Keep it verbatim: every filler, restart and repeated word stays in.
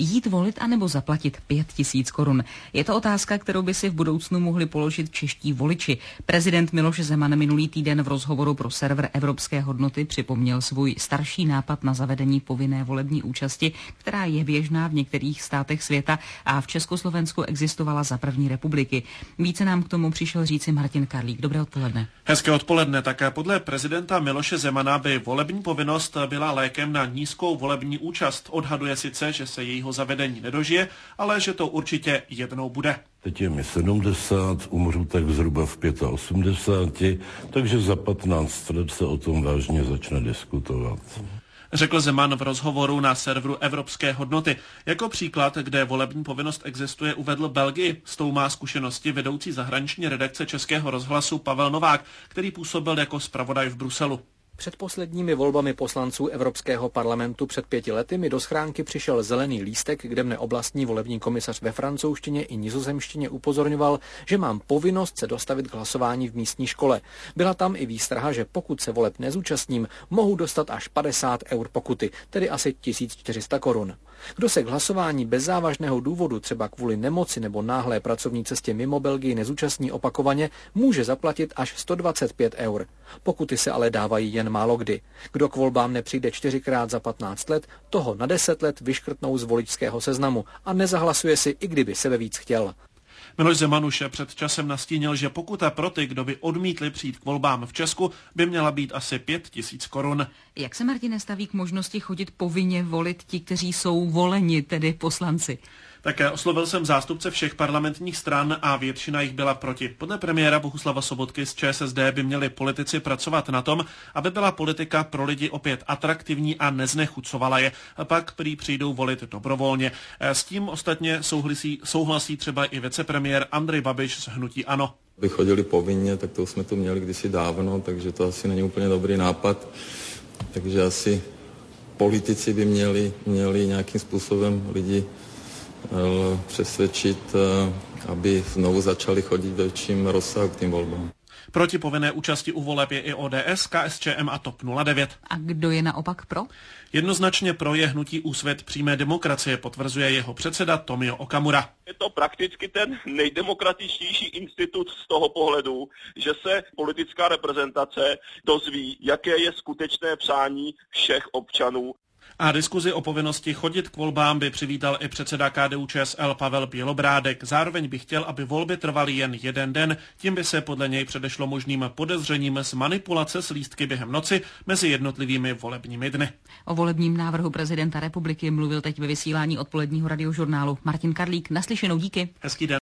Jít volit anebo zaplatit pět tisíc korun. Je to otázka, kterou by si v budoucnu mohli položit čeští voliči. Prezident Miloš Zeman minulý týden v rozhovoru pro server Evropské hodnoty připomněl svůj starší nápad na zavedení povinné volební účasti, která je běžná v některých státech světa a v Československu existovala za první republiky. Více nám k tomu přišel říci Martin Karlík. Dobré odpoledne. Hezké odpoledne. Také podle prezidenta Miloše Zemana by volební povinnost byla lékem na nízkou volební účast. Odhaduje sice, že se jejího zavedení nedožije, ale že to určitě jednou bude. Teď je mi sedmdesát, umřu tak zhruba v osmdesáti pěti, takže za patnáct let se o tom vážně začne diskutovat. Řekl Zeman v rozhovoru na serveru Evropské hodnoty. Jako příklad, kde volební povinnost existuje, uvedl Belgii. S tou má zkušenosti vedoucí zahraniční redakce Českého rozhlasu Pavel Novák, který působil jako zpravodaj v Bruselu. Před posledními volbami poslanců Evropského parlamentu před pěti lety mi do schránky přišel zelený lístek, kde mne oblastní volební komisař ve francouzštině i nizozemštině upozorňoval, že mám povinnost se dostavit k hlasování v místní škole. Byla tam i výstraha, že pokud se voleb nezúčastním, mohu dostat až padesát eur pokuty, tedy asi tisíc čtyři sta korun. Kdo se k hlasování bez závažného důvodu, třeba kvůli nemoci nebo náhlé pracovní cestě mimo Belgii nezúčastní opakovaně, může zaplatit až sto dvacet pět eur. Pokuty se ale dávají jen málo kdy. Kdo k volbám nepřijde čtyřikrát za patnáct let, toho na deset let vyškrtnou z voličského seznamu a nezahlasuje si, i kdyby sebe víc chtěl. Miloš Zeman už před časem nastínil, že pokuta pro ty, kdo by odmítli přijít k volbám v Česku, by měla být asi pět tisíc korun. Jak se, Martine, staví k možnosti chodit povinně volit ti, kteří jsou voleni, tedy poslanci? Také oslovil jsem zástupce všech parlamentních stran a většina jich byla proti. Podle premiéra Bohuslava Sobotky z ČSSD by měli politici pracovat na tom, aby byla politika pro lidi opět atraktivní a neznechucovala je. A pak prý přijdou volit dobrovolně. S tím ostatně souhlasí, souhlasí třeba i vicepremiér Andrej Babiš z hnutí ANO. By chodili povinně, tak to jsme tu měli kdysi dávno, takže to asi není úplně dobrý nápad. Takže asi politici by měli, měli nějakým způsobem lidi přesvědčit, aby znovu začali chodit ve větším rozsahu k tým volbám. Proti povinné účasti u voleb je i O D S, K S Č M a T O P nula devět. A kdo je naopak pro? Jednoznačně pro je hnutí Úsvit přímé demokracie, potvrzuje jeho předseda Tomio Okamura. Je to prakticky ten nejdemokratičtější institut z toho pohledu, že se politická reprezentace dozví, jaké je skutečné přání všech občanů. A diskuzi o povinnosti chodit k volbám by přivítal i předseda K D U Č S L Pavel Bělobrádek. Zároveň by chtěl, aby volby trvaly jen jeden den, tím by se podle něj předešlo možným podezřením z manipulace s lístky během noci mezi jednotlivými volebními dny. O volebním návrhu prezidenta republiky mluvil teď ve vysílání odpoledního radiožurnálu Martin Karlík. Naslyšenou, díky. Hezký den.